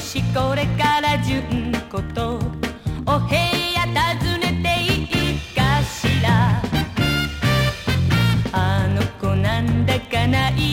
しこれから純子とお部屋訪ねていいかしら。あの子なんだかない